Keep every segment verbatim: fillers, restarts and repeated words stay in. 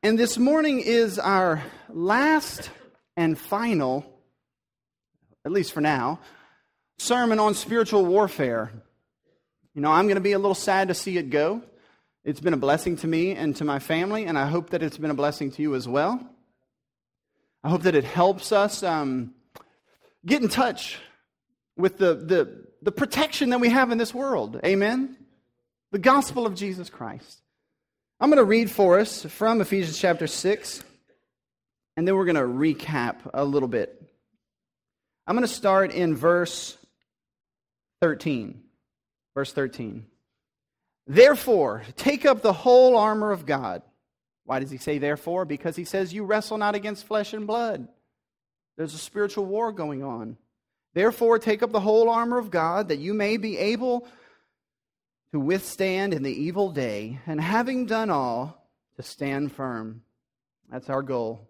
And this morning is our last and final, at least for now, sermon on spiritual warfare. You know, I'm going to be a little sad to see it go. It's been a blessing to me and to my family, and I hope that it's been a blessing to you as well. I hope that it helps us um, get in touch with the, the, the protection that we have in this world. Amen? The gospel of Jesus Christ. I'm going to read for us from Ephesians chapter six, and then we're going to recap a little bit. I'm going to start in verse thirteen. Verse thirteen. Therefore, take up the whole armor of God. Why does he say therefore? Because he says you wrestle not against flesh and blood. There's a spiritual war going on. Therefore, take up the whole armor of God, that you may be able to withstand in the evil day, and having done all, to stand firm. That's our goal.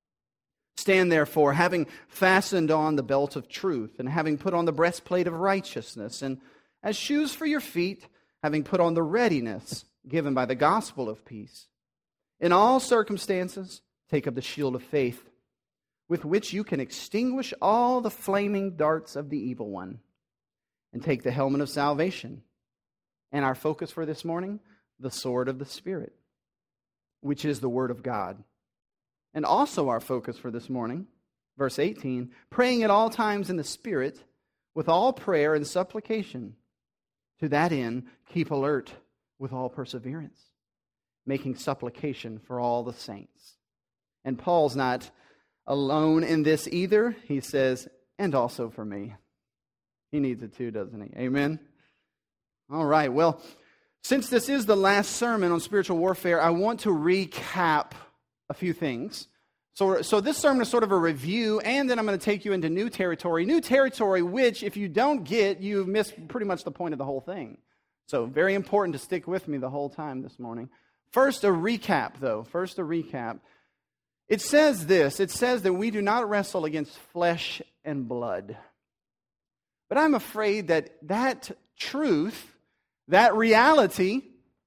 Stand therefore, having fastened on the belt of truth, and having put on the breastplate of righteousness, and as shoes for your feet, having put on the readiness given by the gospel of peace. In all circumstances, take up the shield of faith, with which you can extinguish all the flaming darts of the evil one, and take the helmet of salvation. And our focus for this morning, the sword of the Spirit, which is the Word of God. And also our focus for this morning, verse eighteen, praying at all times in the Spirit, with all prayer and supplication. To that end, keep alert with all perseverance, making supplication for all the saints. And Paul's not alone in this either. He says, and also for me. He needs it too, doesn't he? Amen? All right, well, since this is the last sermon on spiritual warfare, I want to recap a few things. So, so this sermon is sort of a review, and then I'm going to take you into new territory. New territory, which, if you don't get, you've missed pretty much the point of the whole thing. So, very important to stick with me the whole time this morning. First, a recap, though. First, a recap. It says this. It says that we do not wrestle against flesh and blood. But I'm afraid that that truth, that reality,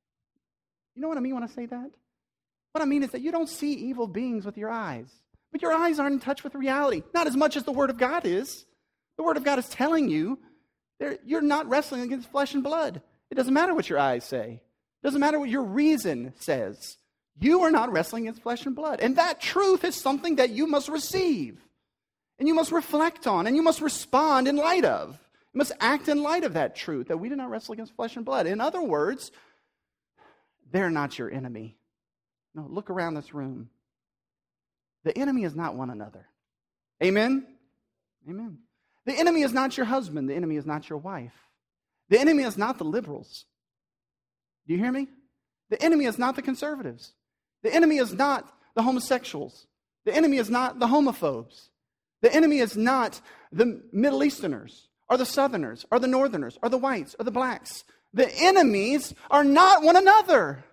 you know what I mean when I say that? What I mean is that you don't see evil beings with your eyes. But your eyes aren't in touch with reality. Not as much as the Word of God is. The Word of God is telling you you're not wrestling against flesh and blood. It doesn't matter what your eyes say. It doesn't matter what your reason says. You are not wrestling against flesh and blood. And that truth is something that you must receive. And you must reflect on. And you must respond in light of. You must act in light of that truth, that we do not wrestle against flesh and blood. In other words, they're not your enemy. No, look around this room. The enemy is not one another. Amen? Amen. The enemy is not your husband. The enemy is not your wife. The enemy is not the liberals. Do you hear me? The enemy is not the conservatives. The enemy is not the homosexuals. The enemy is not the homophobes. The enemy is not the Middle Easterners, or the Southerners, or the Northerners, or the whites, or the blacks. The enemies are not one another.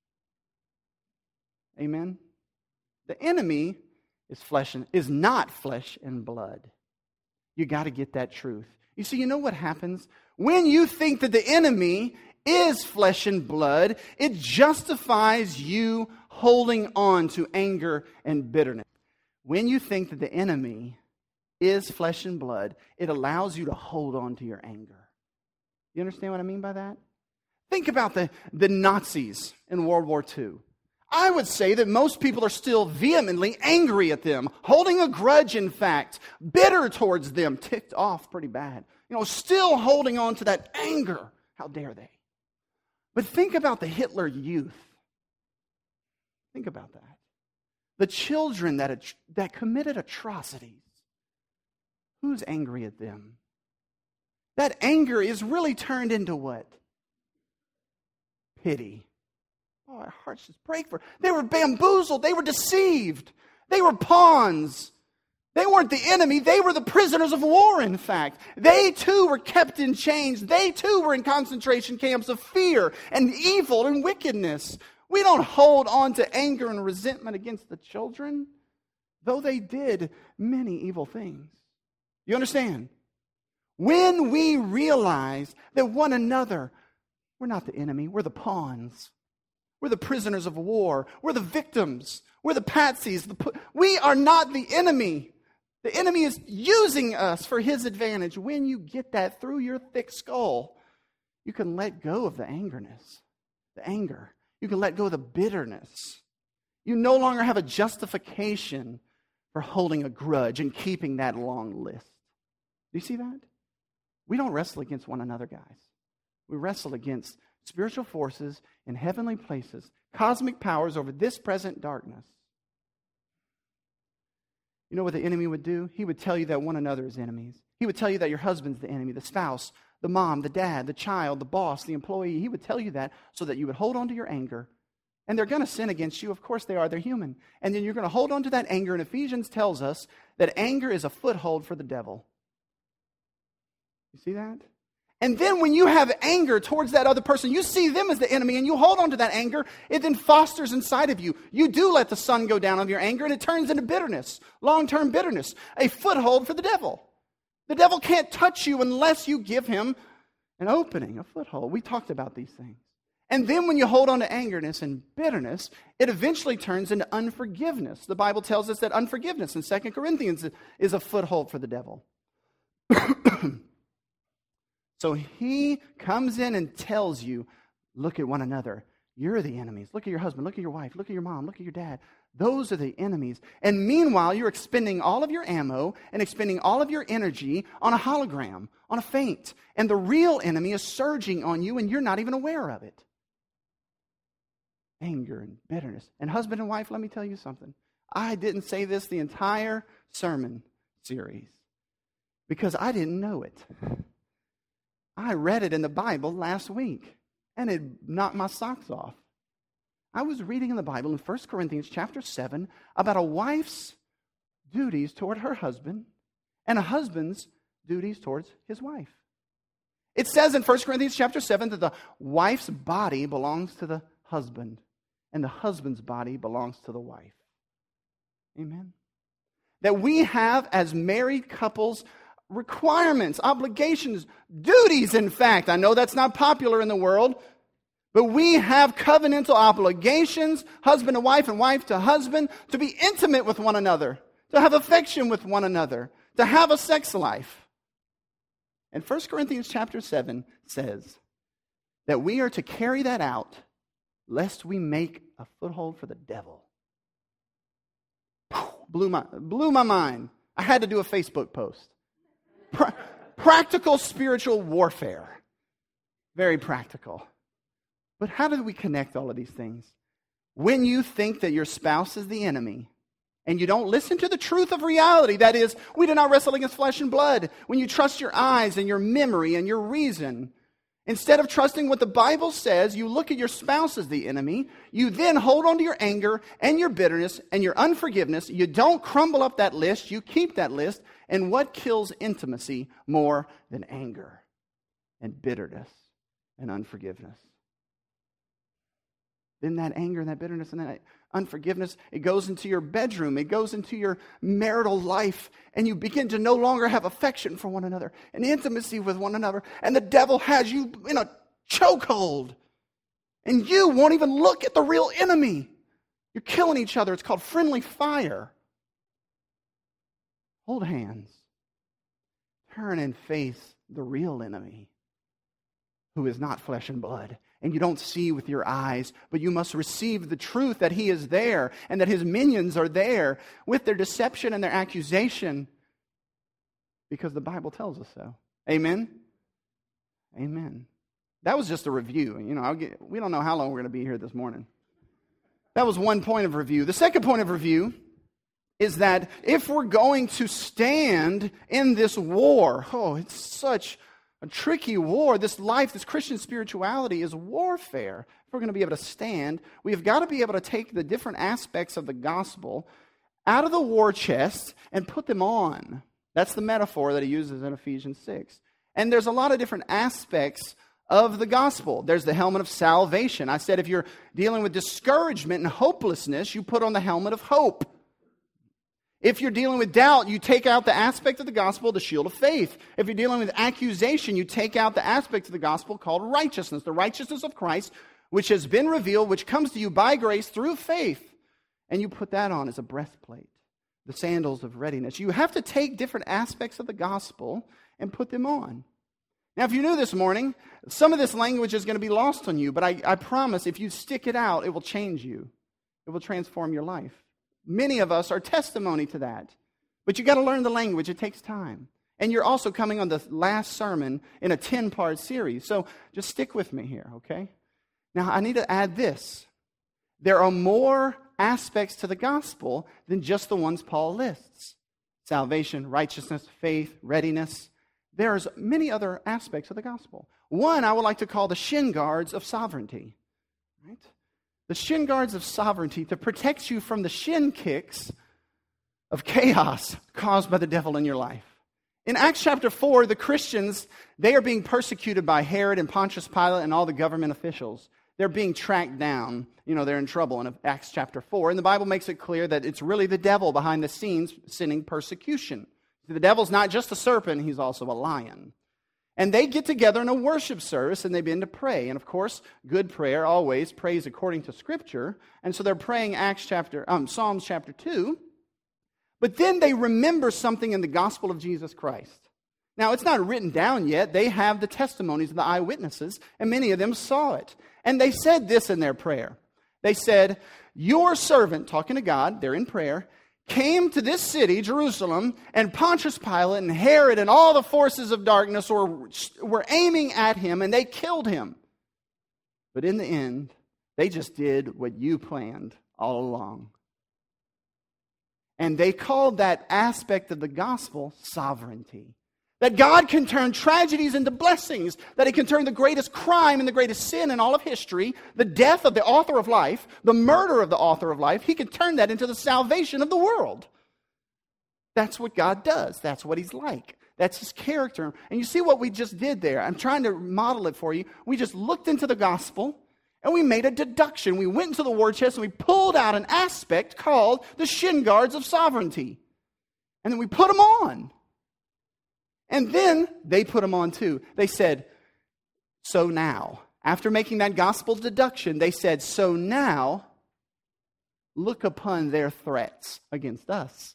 Amen? The enemy is flesh and is not flesh and blood. You got to get that truth. You see, you know what happens? When you think that the enemy is flesh and blood, it justifies you holding on to anger and bitterness. When you think that the enemy is flesh and blood, it allows you to hold on to your anger. You understand what I mean by that? Think about the, the Nazis in World War Two. I would say that most people are still vehemently angry at them, holding a grudge, in fact, bitter towards them, ticked off pretty bad. You know, still holding on to that anger. How dare they? But think about the Hitler Youth. Think about that. The children that, that committed atrocities. Who's angry at them? That anger is really turned into what? Pity. Oh, our hearts just break for. They were bamboozled. They were deceived. They were pawns. They weren't the enemy. They were the prisoners of war, in fact. They too were kept in chains. They too were in concentration camps of fear and evil and wickedness. We don't hold on to anger and resentment against the children, though they did many evil things. You understand? When we realize that one another, we're not the enemy, we're the pawns. We're the prisoners of war. We're the victims. We're the patsies. The, we are not the enemy. The enemy is using us for his advantage. When you get that through your thick skull, you can let go of the angerness, the anger. You can let go of the bitterness. You no longer have a justification for holding a grudge and keeping that long list. Do you see that? We don't wrestle against one another, guys. We wrestle against spiritual forces in heavenly places, cosmic powers over this present darkness. You know what the enemy would do? He would tell you that one another is enemies. He would tell you that your husband's the enemy, the spouse, the mom, the dad, the child, the boss, the employee. He would tell you that so that you would hold on to your anger. And they're going to sin against you. Of course they are. They're human. And then you're going to hold on to that anger. And Ephesians tells us that anger is a foothold for the devil. You see that? And then when you have anger towards that other person, you see them as the enemy and you hold on to that anger, it then fosters inside of you. You do let the sun go down on your anger and it turns into bitterness, long-term bitterness, a foothold for the devil. The devil can't touch you unless you give him an opening, a foothold. We talked about these things. And then when you hold on to angerness and bitterness, it eventually turns into unforgiveness. The Bible tells us that unforgiveness in Second Corinthians is a foothold for the devil. So he comes in and tells you, look at one another. You're the enemies. Look at your husband. Look at your wife. Look at your mom. Look at your dad. Those are the enemies. And meanwhile, you're expending all of your ammo and expending all of your energy on a hologram, on a feint. And the real enemy is surging on you and you're not even aware of it. Anger and bitterness. And husband and wife, let me tell you something. I didn't say this the entire sermon series because I didn't know it. I read it in the Bible last week, and it knocked my socks off. I was reading in the Bible in First Corinthians chapter seven about a wife's duties toward her husband and a husband's duties towards his wife. It says in First Corinthians chapter seven that the wife's body belongs to the husband, and the husband's body belongs to the wife. Amen. That we have, as married couples, requirements, obligations, duties, in fact. I know that's not popular in the world, but we have covenantal obligations, husband to wife and wife to husband, to be intimate with one another, to have affection with one another, to have a sex life. And First Corinthians chapter seven says that we are to carry that out lest we make a foothold for the devil. Blew my, blew my mind. I had to do a Facebook post. Pra- practical spiritual warfare. Very practical. But how do we connect all of these things? When you think that your spouse is the enemy, and you don't listen to the truth of reality, that is, we do not wrestle against flesh and blood. When you trust your eyes and your memory and your reason, instead of trusting what the Bible says, you look at your spouse as the enemy. You then hold on to your anger and your bitterness and your unforgiveness. You don't crumble up that list. You keep that list. And what kills intimacy more than anger and bitterness and unforgiveness? Then that anger and that bitterness and that unforgiveness, it goes into your bedroom. It goes into your marital life. And you begin to no longer have affection for one another and intimacy with one another. And the devil has you in a chokehold. And you won't even look at the real enemy. You're killing each other. It's called friendly fire. Hold hands. Turn and face the real enemy, who is not flesh and blood. And you don't see with your eyes, but you must receive the truth that he is there and that his minions are there with their deception and their accusation, because the Bible tells us so. Amen? Amen. That was just a review. You know, I'll get, we don't know how long we're going to be here this morning. That was one point of review. The second point of review is that if we're going to stand in this war, oh, it's such a tricky war. This life, this Christian spirituality is warfare. If we're going to be able to stand, we've got to be able to take the different aspects of the gospel out of the war chest and put them on. That's the metaphor that he uses in Ephesians six. And there's a lot of different aspects of the gospel. There's the helmet of salvation. I said if you're dealing with discouragement and hopelessness, you put on the helmet of hope. If you're dealing with doubt, you take out the aspect of the gospel, the shield of faith. If you're dealing with accusation, you take out the aspect of the gospel called righteousness, the righteousness of Christ, which has been revealed, which comes to you by grace through faith. And you put that on as a breastplate, the sandals of readiness. You have to take different aspects of the gospel and put them on. Now, if you're new this morning, some of this language is going to be lost on you, but I, I promise if you stick it out, it will change you. It will transform your life. Many of us are testimony to that. But you got to learn the language. It takes time. And you're also coming on the last sermon in a ten-part series. So just stick with me here, okay? Now, I need to add this. There are more aspects to the gospel than just the ones Paul lists. Salvation, righteousness, faith, readiness. There's many other aspects of the gospel. One I would like to call the shin guards of sovereignty. Right? The shin guards of sovereignty to protect you from the shin kicks of chaos caused by the devil in your life. In Acts chapter four, the Christians, they are being persecuted by Herod and Pontius Pilate and all the government officials. They're being tracked down. You know, they're in trouble in Acts chapter four. And the Bible makes it clear that it's really the devil behind the scenes sending persecution. The devil's not just a serpent, he's also a lion. And they get together in a worship service and they begin to pray. And of course, good prayer always prays according to Scripture. And so they're praying Acts chapter, um, Psalms chapter two. But then they remember something in the gospel of Jesus Christ. Now, it's not written down yet. They have the testimonies of the eyewitnesses, and many of them saw it. And they said this in their prayer. They said, your servant, talking to God, they're in prayer, came to this city, Jerusalem, and Pontius Pilate and Herod and all the forces of darkness were, were aiming at him, and they killed him. But in the end, they just did what you planned all along. And they called that aspect of the gospel sovereignty. That God can turn tragedies into blessings. That He can turn the greatest crime and the greatest sin in all of history, the death of the author of life, the murder of the author of life, He can turn that into the salvation of the world. That's what God does. That's what He's like. That's His character. And you see what we just did there? I'm trying to model it for you. We just looked into the gospel and we made a deduction. We went into the war chest and we pulled out an aspect called the shin guards of sovereignty. And then we put them on. And then they put them on too. They said, so now, after making that gospel deduction, they said, so now, look upon their threats against us.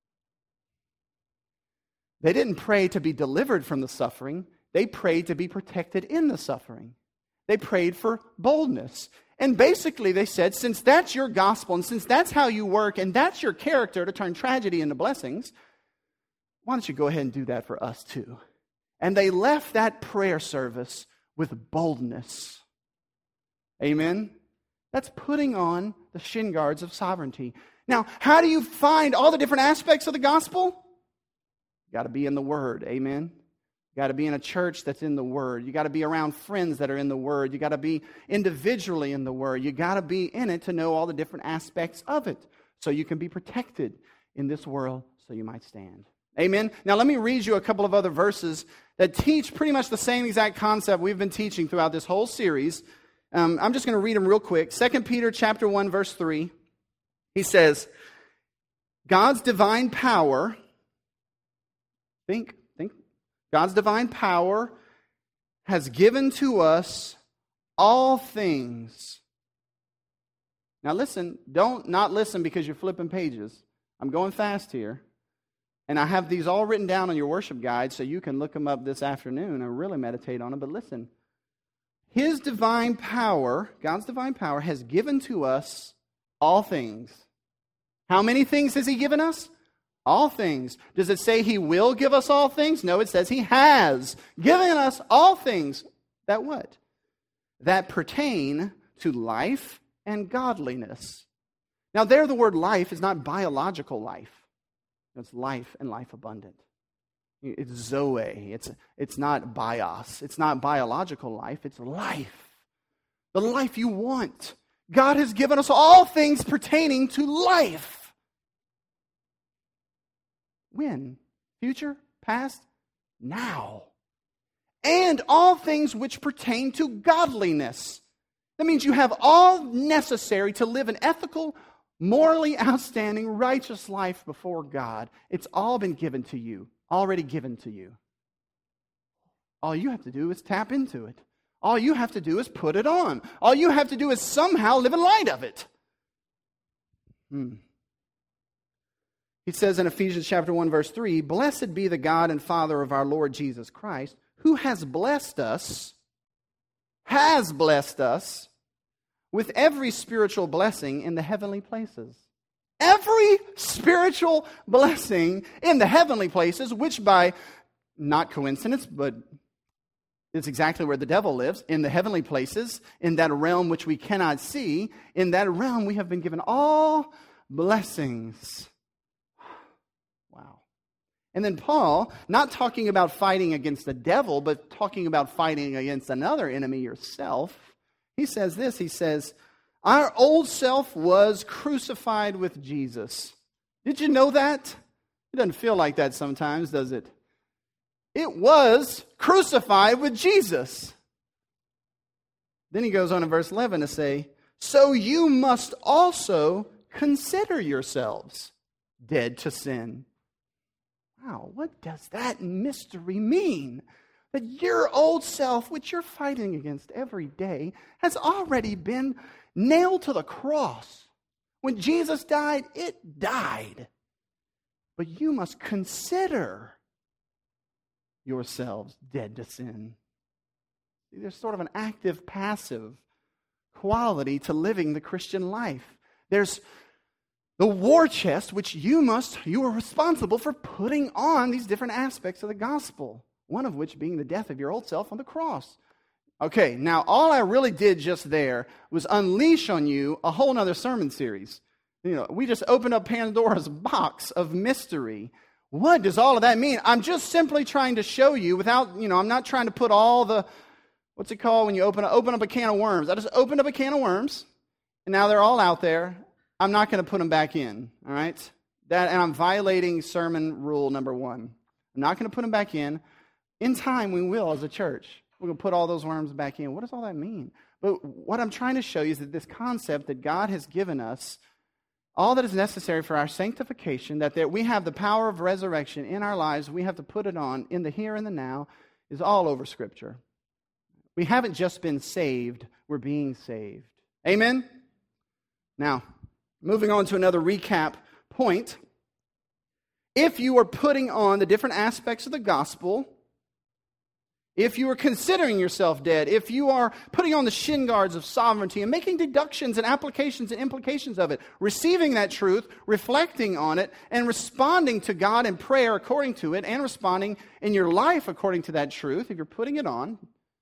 They didn't pray to be delivered from the suffering. They prayed to be protected in the suffering. They prayed for boldness. And basically they said, since that's your gospel and since that's how you work and that's your character to turn tragedy into blessings, why don't you go ahead and do that for us too? And they left that prayer service with boldness. Amen? That's putting on the shin guards of sovereignty. Now, how do you find all the different aspects of the gospel? You got to be in the Word. Amen? You got to be in a church that's in the Word. You got to be around friends that are in the Word. You got to be individually in the Word. You got to be in it to know all the different aspects of it so you can be protected in this world so you might stand. Amen. Now let me read you a couple of other verses that teach pretty much the same exact concept we've been teaching throughout this whole series. Um, I'm just going to read them real quick. Second Peter chapter one, verse three. He says, God's divine power, think, think, God's divine power has given to us all things. Now listen, don't not listen because you're flipping pages. I'm going fast here. And I have these all written down on your worship guide so you can look them up this afternoon and really meditate on them. But listen, His divine power, God's divine power, has given to us all things. How many things has He given us? All things. Does it say He will give us all things? No, it says He has given us all things. That what? That pertain to life and godliness. Now there the word life is not biological life. It's life and life abundant. It's Zoe. It's, it's not bios. It's not biological life. It's life. The life you want. God has given us all things pertaining to life. When? Future? Past? Now. And all things which pertain to godliness. That means you have all necessary to live an ethical, morally outstanding, righteous life before God. It's all been given to you. Already given to you. All you have to do is tap into it. All you have to do is put it on. All you have to do is somehow live in light of it. Hmm. He says in Ephesians chapter one, verse three, "Blessed be the God and Father of our Lord Jesus Christ, who has blessed us, has blessed us with every spiritual blessing in the heavenly places." Every spiritual blessing in the heavenly places, which by not coincidence, but it's exactly where the devil lives, in the heavenly places, in that realm which we cannot see. In that realm we have been given all blessings. Wow. And then Paul, not talking about fighting against the devil, but talking about fighting against another enemy, yourself, he says this, he says, our old self was crucified with Jesus. Did you know that? It doesn't feel like that sometimes, does it? It was crucified with Jesus. Then he goes on in verse eleven to say, so you must also consider yourselves dead to sin. Wow, what does that mystery mean? That your old self, which you're fighting against every day, has already been nailed to the cross. When Jesus died, it died. But you must consider yourselves dead to sin. There's sort of an active-passive quality to living the Christian life. There's the war chest, which you must, you are responsible for putting on these different aspects of the gospel. One of which being the death of your old self on the cross. Okay, now all I really did just there was unleash on you a whole other sermon series. You know, we just opened up Pandora's box of mystery. What does all of that mean? I'm just simply trying to show you without, you know, I'm not trying to put all the, what's it called when you open, open up a can of worms? I just opened up a can of worms, and now they're all out there. I'm not going to put them back in, all right? That, and I'm violating sermon rule number one. I'm not going to put them back in. In time, we will as a church. We're going to put all those worms back in. What does all that mean? But what I'm trying to show you is that this concept that God has given us, all that is necessary for our sanctification, that there, we have the power of resurrection in our lives, we have to put it on in the here and the now, is all over Scripture. We haven't just been saved, we're being saved. Amen? Now, moving on to another recap point. If you are putting on the different aspects of the gospel, if you are considering yourself dead, if you are putting on the shin guards of sovereignty and making deductions and applications and implications of it, receiving that truth, reflecting on it, and responding to God in prayer according to it, and responding in your life according to that truth, if you're putting it on,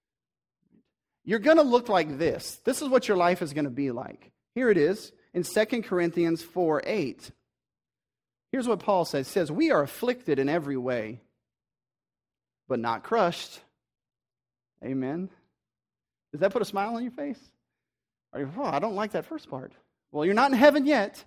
you're going to look like this. This is what your life is going to be like. Here it is in Second Corinthians four eight. Here's what Paul says. He says, we are afflicted in every way, but not crushed. Amen. Does that put a smile on your face? Are you, oh, I don't like that first part. Well, you're not in heaven yet.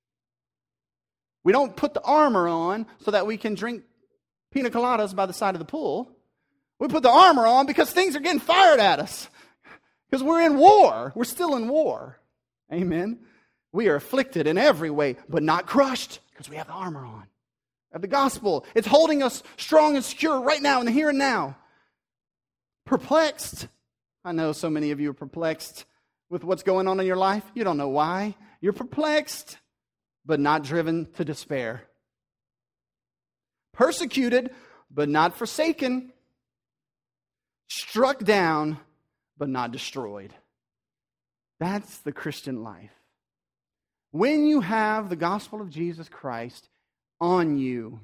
We don't put the armor on so that we can drink pina coladas by the side of the pool. We put the armor on because things are getting fired at us. Because we're in war. We're still in war. Amen. We are afflicted in every way, but not crushed because we have the armor on. We have the gospel. It's holding us strong and secure right now in the here and now. Perplexed. I know so many of you are perplexed with what's going on in your life. You don't know why. You're perplexed, but not driven to despair. Persecuted, but not forsaken. Struck down, but not destroyed. That's the Christian life. When you have the gospel of Jesus Christ on you,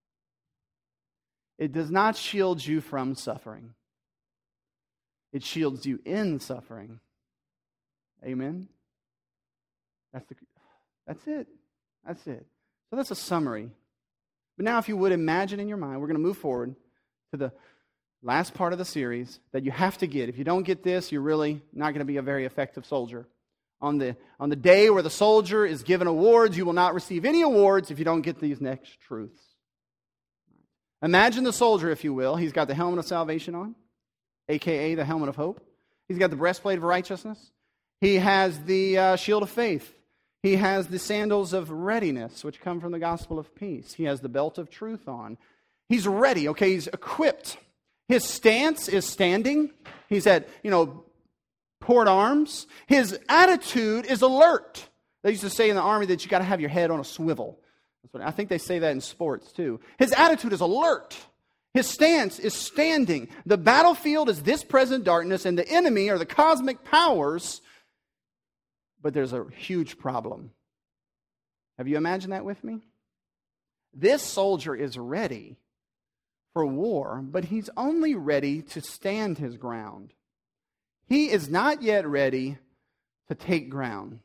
it does not shield you from suffering. It shields you in suffering. Amen? That's the, that's it. That's it. So that's a summary. But now if you would imagine in your mind, we're going to move forward to the last part of the series that you have to get. If you don't get this, you're really not going to be a very effective soldier. On the, on the day where the soldier is given awards, you will not receive any awards if you don't get these next truths. Imagine the soldier, if you will. He's got the helmet of salvation on, a k a the helmet of hope. He's got the breastplate of righteousness. He has the uh, shield of faith. He has the sandals of readiness, which come from the gospel of peace. He has the belt of truth on. He's ready, okay? He's equipped. His stance is standing. He's at, you know, port arms. His attitude is alert. They used to say in the army that you got to have your head on a swivel. That's what, I think they say that in sports too. His attitude is alert. His stance is standing. The battlefield is this present darkness, and the enemy are the cosmic powers. But there's a huge problem. Have you imagined that with me? This soldier is ready for war, but he's only ready to stand his ground. He is not yet ready to take ground.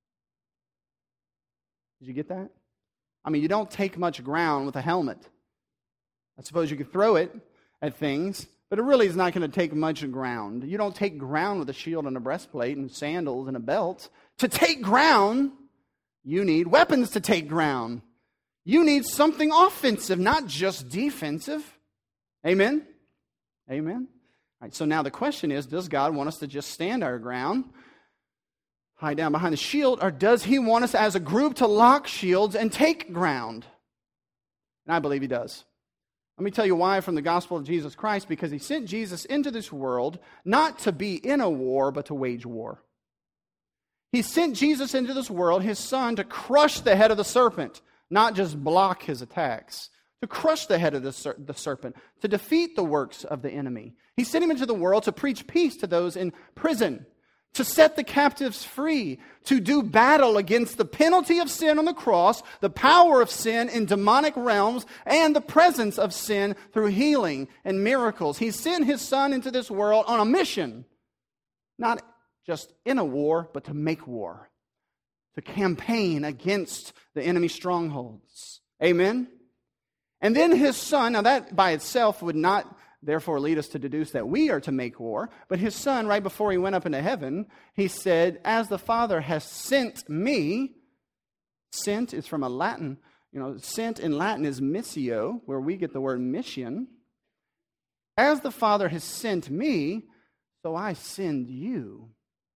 Did you get that? I mean, you don't take much ground with a helmet. I suppose you could throw it at things, but it really is not going to take much ground. You don't take ground with a shield and a breastplate and sandals and a belt. To take ground, you need weapons to take ground. You need something offensive, not just defensive. Amen? Amen? All right, so now the question is, does God want us to just stand our ground, hide down behind the shield, or does He want us as a group to lock shields and take ground? And I believe He does. Let me tell you why from the gospel of Jesus Christ, because He sent Jesus into this world not to be in a war, but to wage war. He sent Jesus into this world, His Son, to crush the head of the serpent, not just block his attacks. To crush the head of the, ser- the serpent, to defeat the works of the enemy. He sent Him into the world to preach peace to those in prison, to set the captives free, to do battle against the penalty of sin on the cross, the power of sin in demonic realms, and the presence of sin through healing and miracles. He sent His Son into this world on a mission, not just in a war, but to make war, to campaign against the enemy strongholds. Amen? And then His Son, now that by itself would not therefore lead us to deduce that we are to make war, but His Son, right before He went up into heaven, He said, as the Father has sent me, sent is from a Latin, you know, sent in Latin is missio, where we get the word mission. As the Father has sent me, so I send you.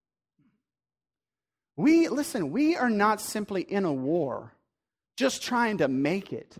We, listen, we are not simply in a war, just trying to make it.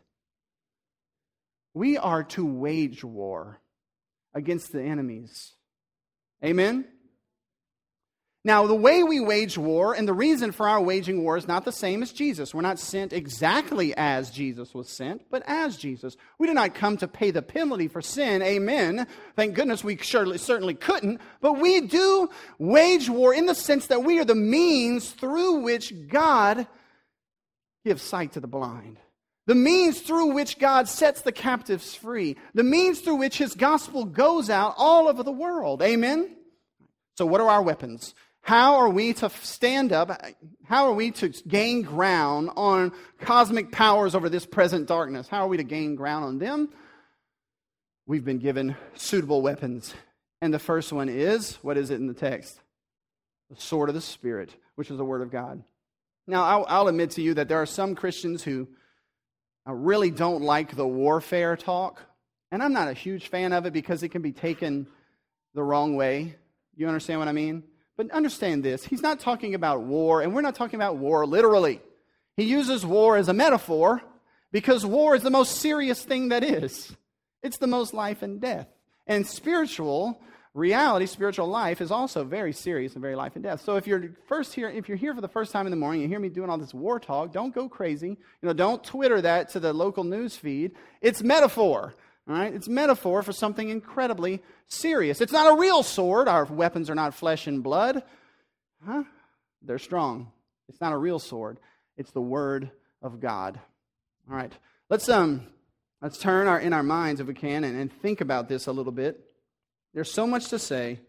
We are to wage war against the enemies. Amen? Now, the way we wage war and the reason for our waging war is not the same as Jesus. We're not sent exactly as Jesus was sent, but as Jesus. We did not come to pay the penalty for sin. Amen. Thank goodness we surely, certainly couldn't. But we do wage war in the sense that we are the means through which God gives sight to the blind. The means through which God sets the captives free. The means through which His gospel goes out all over the world. Amen? So what are our weapons? How are we to stand up? How are we to gain ground on cosmic powers over this present darkness? How are we to gain ground on them? We've been given suitable weapons. And the first one is, what is it in the text? The sword of the Spirit, which is the Word of God. Now, I'll, I'll admit to you that there are some Christians who I really don't like the warfare talk, and I'm not a huge fan of it because it can be taken the wrong way. You understand what I mean? But understand this, he's not talking about war, and we're not talking about war literally. He uses war as a metaphor because war is the most serious thing that is. It's the most life and death. And spiritual reality, spiritual life is also very serious and very life and death. So if you're first here, if you're here for the first time in the morning, you hear me doing all this war talk, don't go crazy. You know, don't Twitter that to the local news feed. It's metaphor. All right? It's metaphor for something incredibly serious. It's not a real sword. Our weapons are not flesh and blood. Huh? They're strong. It's not a real sword. It's the Word of God. All right. Let's um let's turn our in our minds, if we can, and, and think about this a little bit. There's so much to say.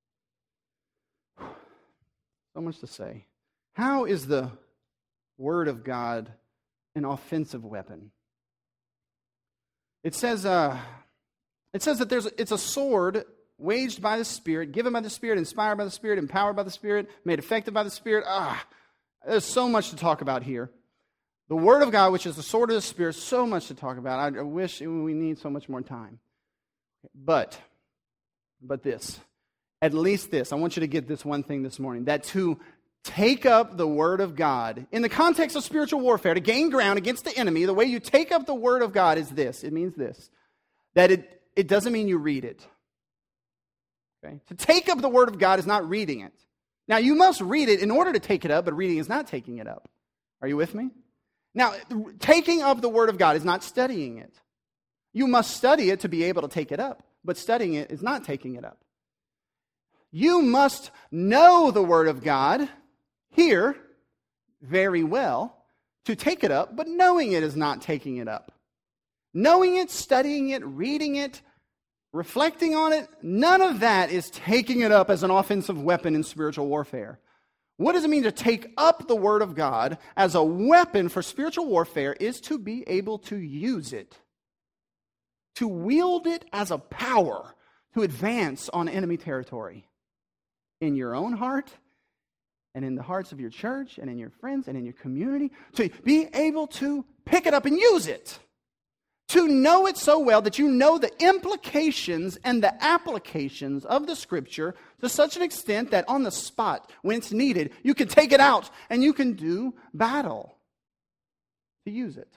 So much to say. How is the Word of God an offensive weapon? It says, uh, it says that there's it's a sword waged by the Spirit, given by the Spirit, inspired by the Spirit, empowered by the Spirit, made effective by the Spirit. Ah, there's so much to talk about here. The Word of God, which is the sword of the Spirit, so much to talk about. I wish we need so much more time. But... But this, at least this, I want you to get this one thing this morning, that to take up the Word of God, in the context of spiritual warfare, to gain ground against the enemy, the way you take up the Word of God is this. It means this, that it it doesn't mean you read it. Okay? To take up the Word of God is not reading it. Now, you must read it in order to take it up, but reading is not taking it up. Are you with me? Now, taking up the Word of God is not studying it. You must study it to be able to take it up, but studying it is not taking it up. You must know the Word of God here very well to take it up, but knowing it is not taking it up. Knowing it, studying it, reading it, reflecting on it, none of that is taking it up as an offensive weapon in spiritual warfare. What does it mean to take up the Word of God as a weapon for spiritual warfare? Is to be able to use it, to wield it as a power to advance on enemy territory in your own heart and in the hearts of your church and in your friends and in your community, to be able to pick it up and use it. To know it so well that you know the implications and the applications of the Scripture to such an extent that on the spot, when it's needed, you can take it out and you can do battle to use it.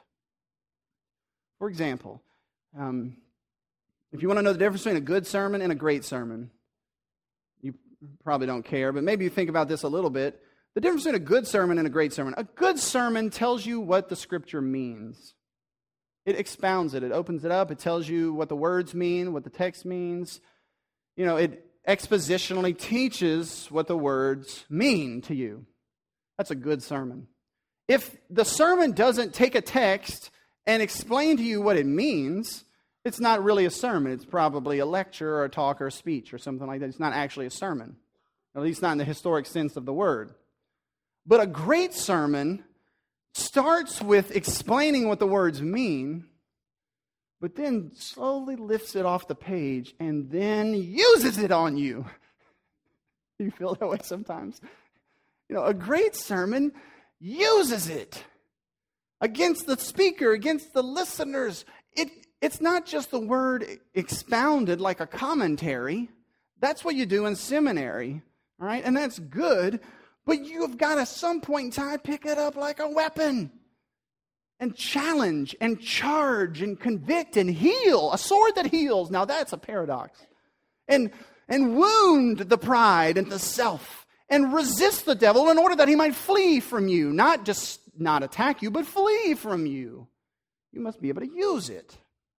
For example, um, if you want to know the difference between a good sermon and a great sermon, you probably don't care, but maybe you think about this a little bit. The difference between a good sermon and a great sermon. A good sermon tells you what the Scripture means. It expounds it. It opens it up. It tells you what the words mean, what the text means. You know, it expositionally teaches what the words mean to you. That's a good sermon. If the sermon doesn't take a text and explain to you what it means, it's not really a sermon. It's probably a lecture or a talk or a speech or something like that. It's not actually a sermon, at least not in the historic sense of the word. But a great sermon starts with explaining what the words mean, but then slowly lifts it off the page and then uses it on you. You feel that way sometimes? You know, a great sermon uses it against the speaker, against the listeners. It, it's not just the word expounded like a commentary. That's what you do in seminary, all right? And that's good. But you've got to, at some point in time, pick it up like a weapon and challenge and charge and convict and heal. A sword that heals. Now that's a paradox. And, and wound the pride and the self and resist the devil in order that he might flee from you. Not just not attack you, but flee from you. You must be able to use it.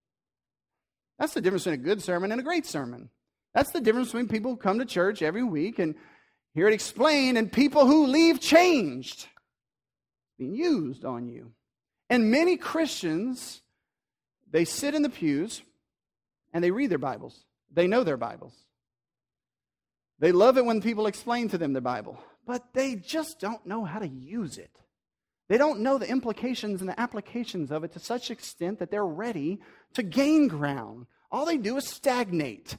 That's the difference between a good sermon and a great sermon. That's the difference between people who come to church every week and hear it explained, and people who leave changed, being used on you. And many Christians, they sit in the pews and they read their Bibles. They know their Bibles. They love it when people explain to them the Bible, but they just don't know how to use it. They don't know the implications and the applications of it to such extent that they're ready to gain ground. All they do is stagnate.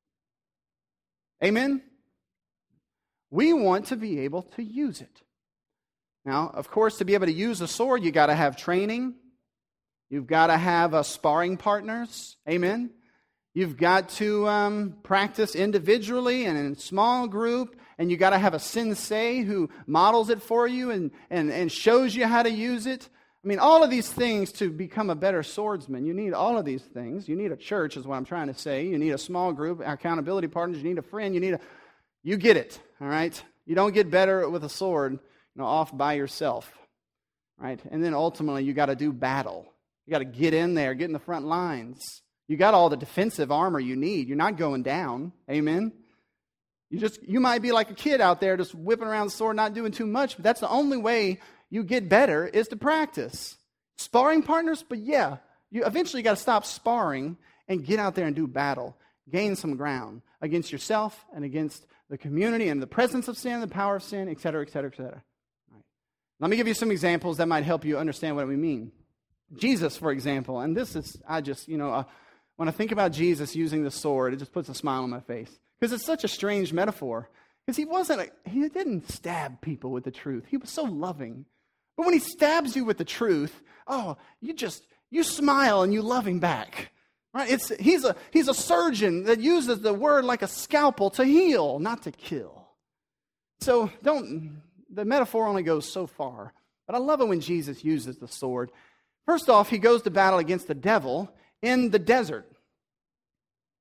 Amen? We want to be able to use it. Now, of course, to be able to use a sword, you got to have training. You've got to have uh, sparring partners. Amen. You've got to um, practice individually and in a small group, and you got to have a sensei who models it for you and, and, and shows you how to use it. I mean, all of these things to become a better swordsman. You need all of these things. You need a church, is what I'm trying to say. You need a small group, accountability partners. You need a friend. You need a You get it, all right? You don't get better with a sword, you know, off by yourself, right? And then ultimately, you got to do battle. You got to get in there, get in the front lines. You got all the defensive armor you need. You're not going down, amen? You just you might be like a kid out there just whipping around the sword, not doing too much, but that's the only way you get better is to practice. Sparring partners, but yeah, you eventually got to stop sparring and get out there and do battle. Gain some ground against yourself and against the community and the presence of sin, the power of sin, et cetera, et cetera, et cetera. All right. Let me give you some examples that might help you understand what we mean. Jesus, for example, and this is, I just, you know, uh, when I think about Jesus using the sword, it just puts a smile on my face. Because it's such a strange metaphor. Because he wasn't, a, he didn't stab people with the truth. He was so loving. But when he stabs you with the truth, oh, you just, you smile and you love him back. Right? It's, he's, a, he's a surgeon that uses the word like a scalpel to heal, not to kill. So don't, the metaphor only goes so far. But I love it when Jesus uses the sword. First off, he goes to battle against the devil in the desert.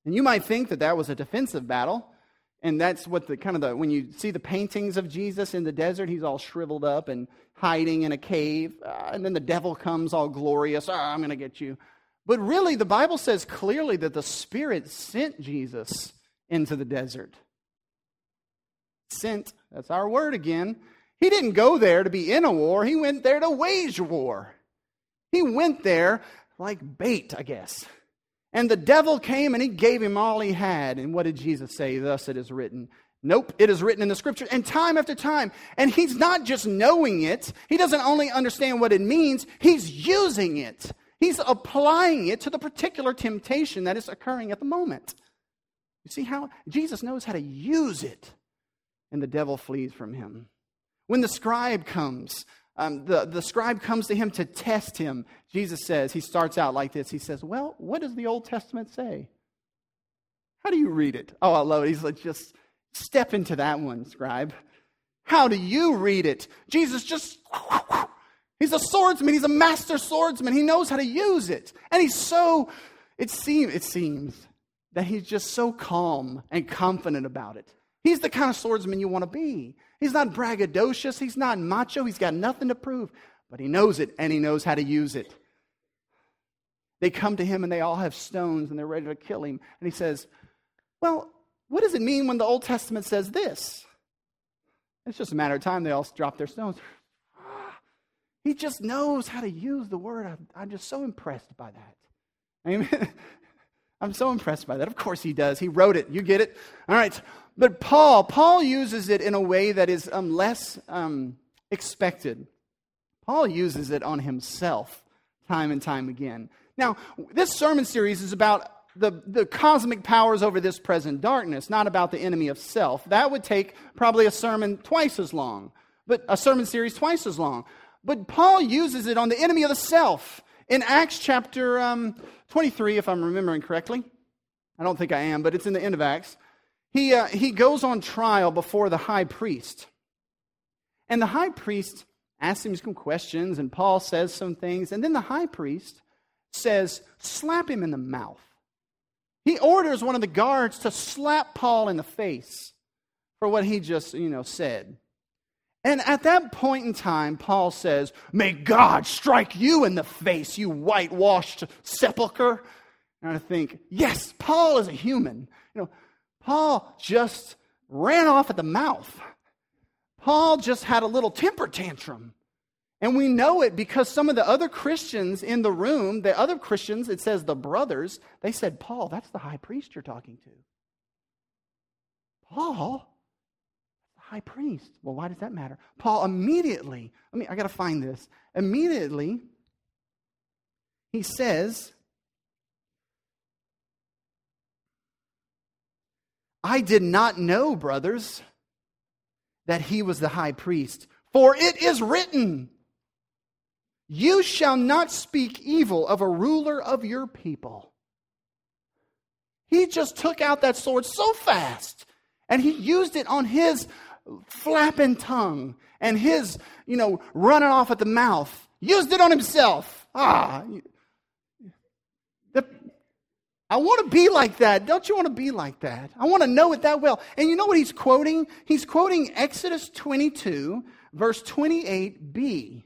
And you might think that that was a defensive battle. And that's what the kind of the, when you see the paintings of Jesus in the desert, he's all shriveled up and hiding in a cave. Uh, and then the devil comes all glorious. Oh, I'm going to get you. But really, the Bible says clearly that the Spirit sent Jesus into the desert. Sent, that's our word again. He didn't go there to be in a war. He went there to wage war. He went there like bait, I guess. And the devil came and he gave him all he had. And what did Jesus say? Thus it is written. Nope, it is written in the Scripture. And time after time. And he's not just knowing it. He doesn't only understand what it means. He's using it. He's applying it to the particular temptation that is occurring at the moment. You see how Jesus knows how to use it. And the devil flees from him. When the scribe comes, um, the, the scribe comes to him to test him. Jesus says, he starts out like this. He says, well, what does the Old Testament say? How do you read it? Oh, I love it. He's like, just step into that one, scribe. How do you read it? Jesus just, he's a swordsman. He's a master swordsman. He knows how to use it. And he's so, it seems, it seems that he's just so calm and confident about it. He's the kind of swordsman you want to be. He's not braggadocious. He's not macho. He's got nothing to prove. But he knows it, and he knows how to use it. They come to him, and they all have stones, and they're ready to kill him. And he says, well, what does it mean when the Old Testament says this? It's just a matter of time. They all drop their stones. He just knows how to use the word. I'm, I'm just so impressed by that. Amen. I'm so impressed by that. Of course he does. He wrote it. You get it? All right. But Paul, Paul uses it in a way that is um, less um, expected. Paul uses it on himself time and time again. Now, this sermon series is about the, the cosmic powers over this present darkness, not about the enemy of self. That would take probably a sermon twice as long, but a sermon series twice as long. But Paul uses it on the enemy of the self. In Acts chapter um, twenty-three, if I'm remembering correctly, I don't think I am, but it's in the end of Acts. He uh, he goes on trial before the high priest. And the high priest asks him some questions, and Paul says some things. And then the high priest says, slap him in the mouth. He orders one of the guards to slap Paul in the face for what he just, you know, said. And at that point in time, Paul says, may God strike you in the face, you whitewashed sepulcher. And I think, yes, Paul is a human. You know, Paul just ran off at the mouth. Paul just had a little temper tantrum. And we know it because some of the other Christians in the room, the other Christians, it says the brothers, they said, Paul, that's the high priest you're talking to. Paul? High priest. Well, why does that matter? Paul immediately, I mean, I got to find this. Immediately, he says, I did not know, brothers, that he was the high priest. For it is written, you shall not speak evil of a ruler of your people. He just took out that sword so fast, and he used it on his flapping tongue and his, you know, running off at the mouth. Used it on himself. Ah, the, I want to be like that. Don't you want to be like that? I want to know it that well. And you know what he's quoting? He's quoting Exodus twenty-two, verse twenty-eight b.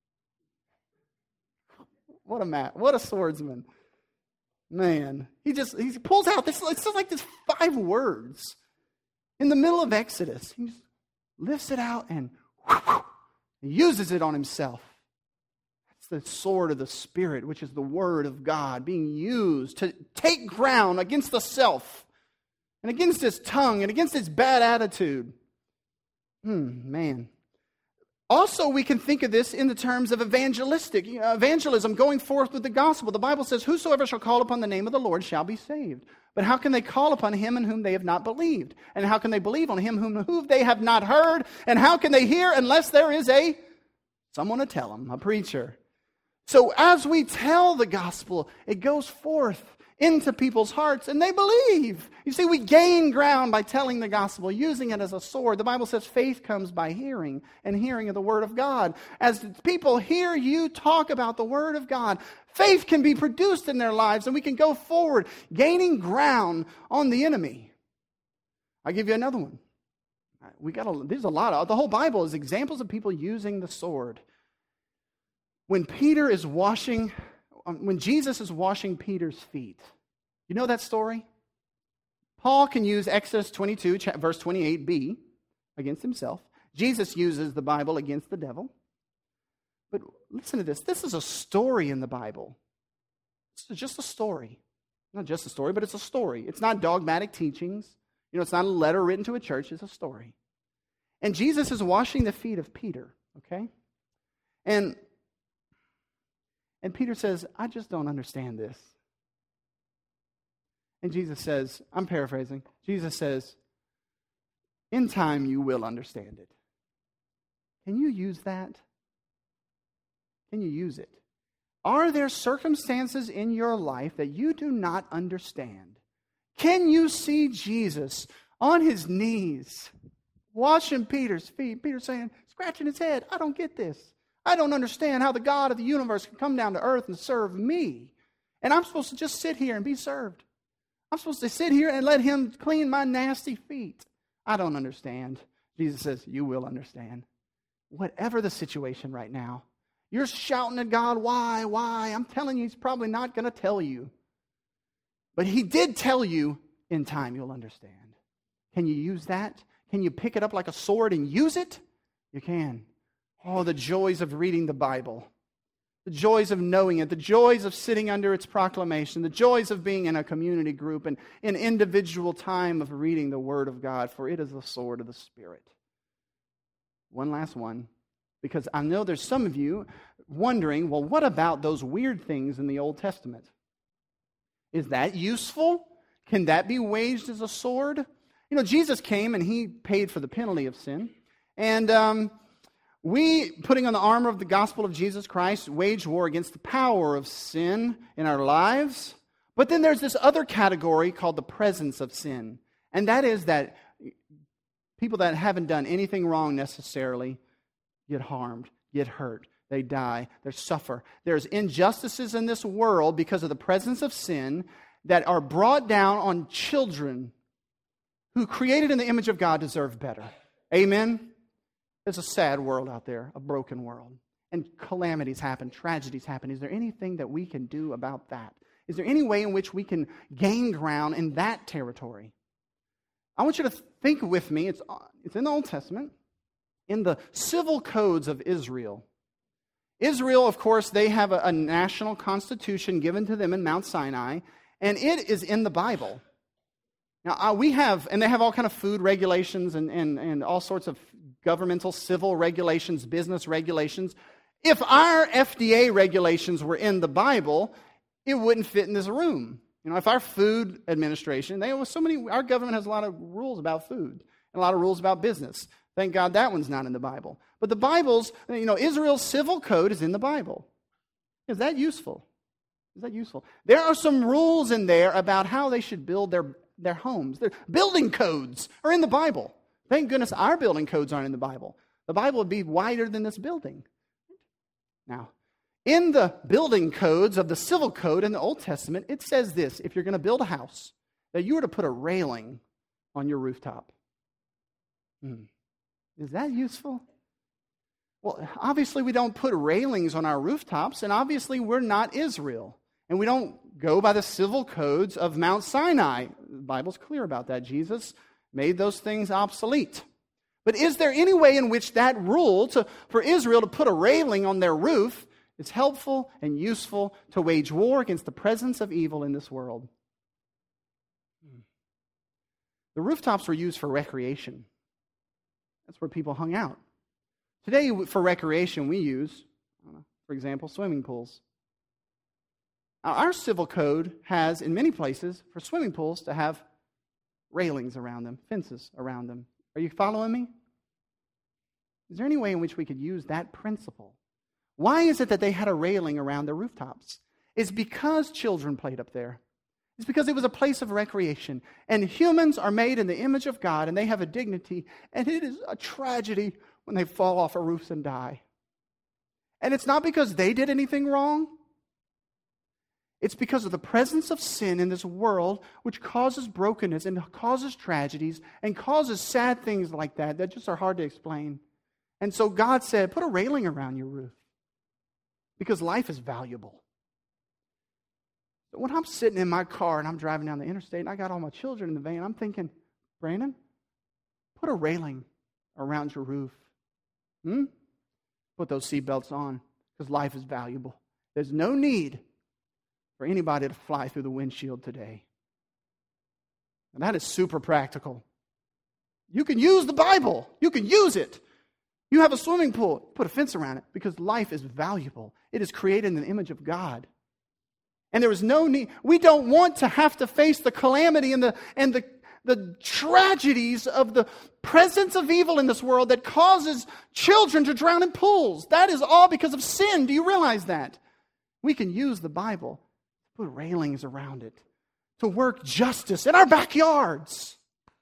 What a man! What a swordsman! Man, he just he pulls out this. It's just like this five words. In the middle of Exodus, he lifts it out and whoosh, whoosh, uses it on himself. That's the sword of the Spirit, which is the Word of God, being used to take ground against the self and against his tongue and against his bad attitude. Hmm, man. Also, we can think of this in the terms of evangelistic, you know, evangelism, going forth with the gospel. The Bible says, whosoever shall call upon the name of the Lord shall be saved. But how can they call upon him in whom they have not believed? And how can they believe on him whom, whom they have not heard? And how can they hear unless there is a someone to tell them, a preacher? So as we tell the gospel, it goes forth into people's hearts, and they believe. You see, we gain ground by telling the gospel, using it as a sword. The Bible says faith comes by hearing, and hearing of the word of God. As people hear you talk about the word of God, faith can be produced in their lives, and we can go forward, gaining ground on the enemy. I'll give you another one. We got a, there's a lot of, the whole Bible is examples of people using the sword. When Peter is washing, when Jesus is washing Peter's feet, you know that story? Paul can use Exodus twenty-two, verse twenty-eight b, against himself. Jesus uses the Bible against the devil. But listen to this. This is a story in the Bible. This is just a story. Not just a story, but it's a story. It's not dogmatic teachings. You know, it's not a letter written to a church. It's a story. And Jesus is washing the feet of Peter, okay? And And Peter says, I just don't understand this. And Jesus says, I'm paraphrasing, Jesus says, in time you will understand it. Can you use that? Can you use it? Are there circumstances in your life that you do not understand? Can you see Jesus on his knees, washing Peter's feet? Peter saying, scratching his head, I don't get this. I don't understand how the God of the universe can come down to earth and serve me. And I'm supposed to just sit here and be served. I'm supposed to sit here and let him clean my nasty feet. I don't understand. Jesus says, you will understand. Whatever the situation right now, you're shouting at God, why, why? I'm telling you, he's probably not going to tell you. But he did tell you, in time you'll understand. Can you use that? Can you pick it up like a sword and use it? You can. Oh, the joys of reading the Bible. The joys of knowing it. The joys of sitting under its proclamation. The joys of being in a community group and an individual time of reading the Word of God. For it is the sword of the Spirit. One last one. Because I know there's some of you wondering, well, what about those weird things in the Old Testament? Is that useful? Can that be waged as a sword? You know, Jesus came and he paid for the penalty of sin. And um, we, putting on the armor of the gospel of Jesus Christ, wage war against the power of sin in our lives. But then there's this other category called the presence of sin. And that is that people that haven't done anything wrong necessarily get harmed, get hurt. They die. They suffer. There's injustices in this world because of the presence of sin that are brought down on children who, created in the image of God, deserve better. Amen? There's a sad world out there, a broken world. And calamities happen, tragedies happen. Is there anything that we can do about that? Is there any way in which we can gain ground in that territory? I want you to think with me. It's, it's in the Old Testament, in the civil codes of Israel. Israel, of course, they have a, a national constitution given to them in Mount Sinai, and it is in the Bible. Now, uh, we have, and they have all kind of food regulations and, and, and all sorts of governmental, civil regulations, business regulations. If our F D A regulations were in the Bible, it wouldn't fit in this room. You know, if our food administration, they have so many, our government has a lot of rules about food and a lot of rules about business. Thank God that one's not in the Bible. But the Bible's, you know, Israel's civil code is in the Bible. Is that useful? Is that useful? There are some rules in there about how they should build their, their homes. Their building codes are in the Bible. Thank goodness our building codes aren't in the Bible. The Bible would be wider than this building. Now, in the building codes of the civil code in the Old Testament, it says this: if you're going to build a house, that you are to put a railing on your rooftop. Hmm. Is that useful? Well, obviously we don't put railings on our rooftops, and obviously we're not Israel. And we don't go by the civil codes of Mount Sinai. The Bible's clear about that. Jesus made those things obsolete. But is there any way in which that rule to, for Israel to put a railing on their roof is helpful and useful to wage war against the presence of evil in this world? The rooftops were used for recreation. That's where people hung out. Today, for recreation, we use, uh, for example, swimming pools. Now, our civil code has, in many places, for swimming pools to have railings around them, fences around them. Are you following me? Is there any way in which we could use that principle? Why is it that they had a railing around their rooftops? It's because children played up there. It's because it was a place of recreation. And humans are made in the image of God, and they have a dignity, and it is a tragedy when they fall off of roofs and die. And it's not because they did anything wrong. It's because of the presence of sin in this world, which causes brokenness and causes tragedies and causes sad things like that that just are hard to explain. And so God said, put a railing around your roof because life is valuable. But when I'm sitting in my car and I'm driving down the interstate and I got all my children in the van, I'm thinking, Brandon, put a railing around your roof. Hmm? Put those seatbelts on because life is valuable. There's no need for anybody to fly through the windshield today. And that is super practical. You can use the Bible. You can use it. You have a swimming pool. Put a fence around it because life is valuable. It is created in the image of God. And there is no need. We don't want to have to face the calamity and the and the, the tragedies of the presence of evil in this world that causes children to drown in pools. That is all because of sin. Do you realize that? We can use the Bible, put railings around it, to work justice in our backyards.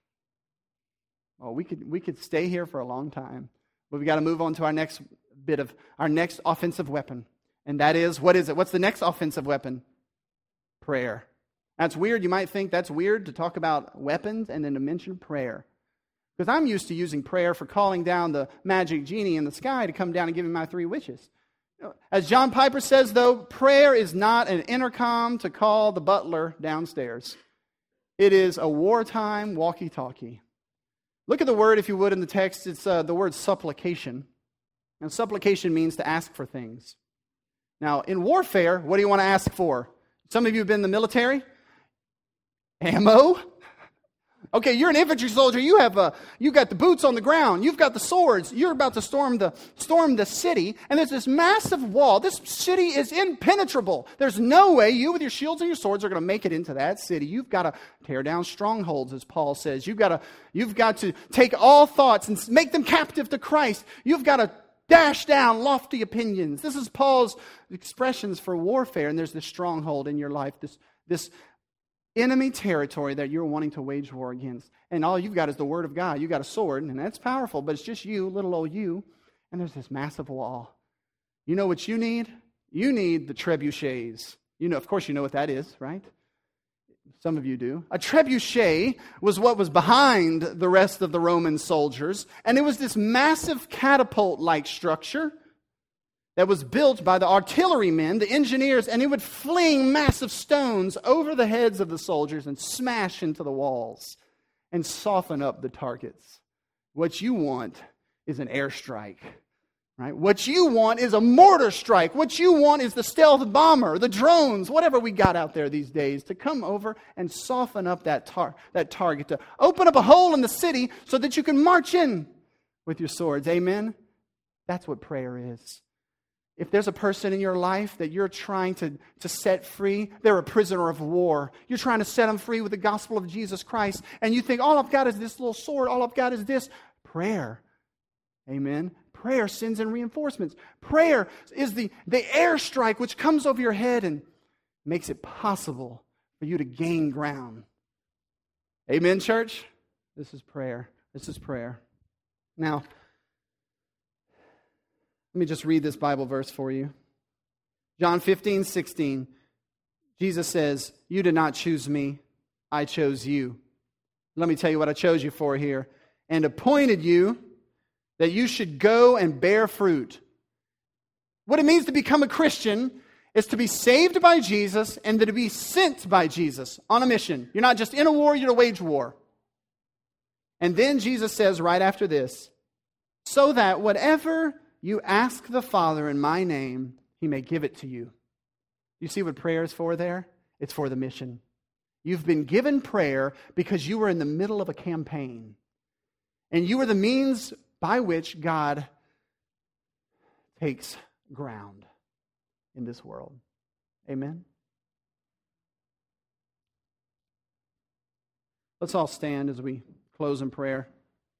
Oh, we could we could stay here for a long time, but we got to move on to our next bit of our next offensive weapon, and that is, what is it? What's the next offensive weapon? Prayer. That's weird. You might think that's weird to talk about weapons and then to mention prayer. Because I'm used to using prayer for calling down the magic genie in the sky to come down and give me my three wishes. As John Piper says, though, prayer is not an intercom to call the butler downstairs. It is a wartime walkie-talkie. Look at the word, if you would, in the text. It's uh, the word supplication. And supplication means to ask for things. Now, in warfare, what do you want to ask for? Some of you have been in the military. Ammo? Okay, you're an infantry soldier. You have uh, you got the boots on the ground. You've got the swords. You're about to storm the storm the city, and there's this massive wall. This city is impenetrable. There's no way you, with your shields and your swords, are going to make it into that city. You've got to tear down strongholds, as Paul says. You've got to you've got to take all thoughts and make them captive to Christ. You've got to dash down lofty opinions. This is Paul's expressions for warfare, and there's this stronghold in your life, this this. enemy territory that you're wanting to wage war against. And all you've got is the Word of God. You've got a sword, and that's powerful, but it's just you, little old you, and there's this massive wall. You know what you need? You need the trebuchets. You know, of course you know what that is, right? Some of you do. A trebuchet was what was behind the rest of the Roman soldiers, and it was this massive catapult-like structure that was built by the artillerymen, the engineers, and it would fling massive stones over the heads of the soldiers and smash into the walls and soften up the targets. What you want is an airstrike, right? What you want is a mortar strike. What you want is the stealth bomber, the drones, whatever we got out there these days, to come over and soften up that tar- that target, to open up a hole in the city so that you can march in with your swords. Amen? That's what prayer is. If there's a person in your life that you're trying to, to set free, they're a prisoner of war. You're trying to set them free with the gospel of Jesus Christ. And you think, all I've got is this little sword. All I've got is this. Prayer. Amen. Prayer sends in reinforcements. Prayer is the, the airstrike which comes over your head and makes it possible for you to gain ground. Amen, church? This is prayer. This is prayer. Now, let me just read this Bible verse for you. John fifteen, sixteen. Jesus says, "You did not choose me, I chose you." Let me tell you what I chose you for here. "And appointed you that you should go and bear fruit." What it means to become a Christian is to be saved by Jesus and to be sent by Jesus on a mission. You're not just in a war, you're to wage war. And then Jesus says right after this, "So that whatever you ask the Father in my name, He may give it to you." You see what prayer is for there? It's for the mission. You've been given prayer because you were in the middle of a campaign. And you are the means by which God takes ground in this world. Amen? Let's all stand as we close in prayer.